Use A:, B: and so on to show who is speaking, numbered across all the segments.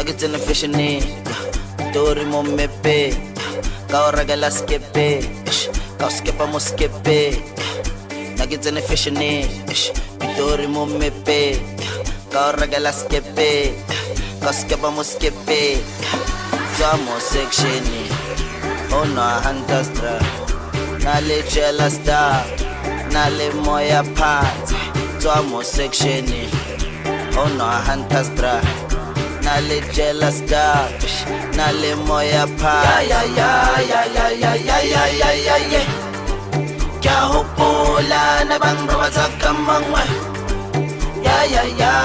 A: Nuggets in the fishing net. Tori mo mepe. Kao regala skepe. Kao skepa mo skepe. Nuggets in the fishing net. Tori mo mepe. Kao regala skepe. Kao skepa mo skepe. Zamo section. Oh no, hunters tra. Nale chela star. Nale moya part. Zamo section. Oh no, hunters tra. Nale jealous dog, nale moya pa. Ya kya hopola na bang roba kamangwa. Ya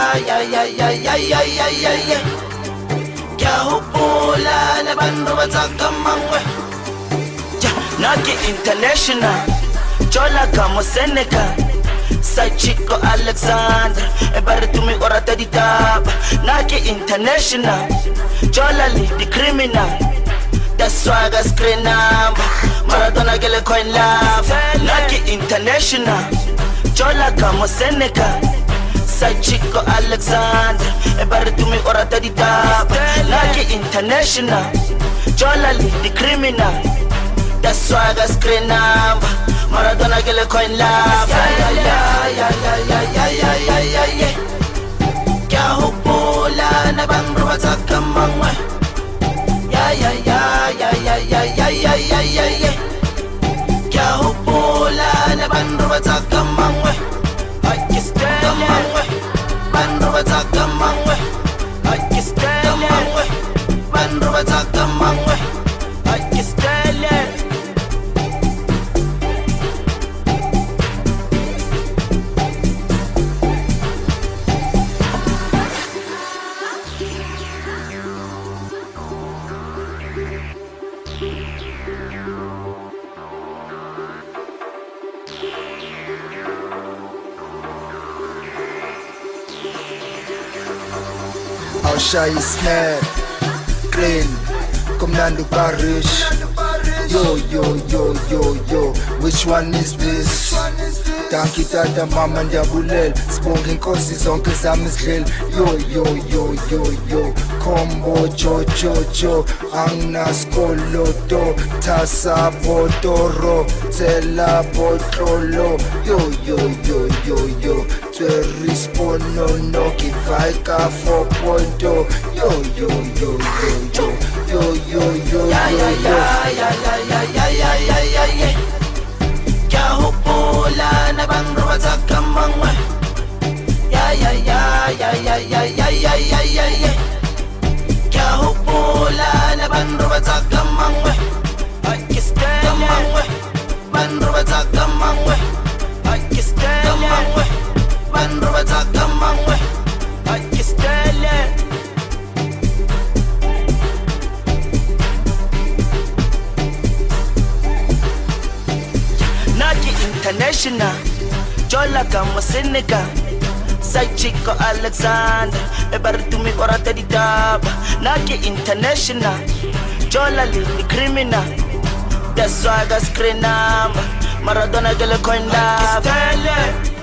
A: kya hopola na bang roba kamangwa. Naki international, chola kamo Seneca. Sai Chico Alexander, ebare tumi ora di taba. Naki international, Jolali the criminal. The swagger screen number, Maradona gele coin love. Naki international, Jola kamo Seneca. Sai Chico Alexander, ebare tumi ora di taba. Naki international, Jolali the criminal. The swagger screen number, Maradona gele coin love. Kya hopola na bang roba kamangwa. Kya hopola na bang roba kamangwa. I kiss kamangwa. Bang roba kamangwa. I kiss kamangwa. Bang roba kamangwa. I kiss
B: I'll shy snap, clean, Commando Parish. Yo, which one is this? Thank you tata mama ndabulel Sibonga inkosi zonke zami zidlel Yo Combo cho Anginaskoloto Tasa botoro Tela botlolo Yo Twerispono no Kivaika 4.0 Yo
A: Kya hopola na bang roba kamangwa. Kya hopola na bang roba kamangwa. I kiss kamangwa. Bang roba kamangwa. I kiss kamangwa. Bang roba kamangwa. I kiss international, Jola kamo Seneca. Sai Chico Alexander, ebare tumi ora di taba. Naki international, Jola the criminal. The swagger screen number, Maradona gele coin love.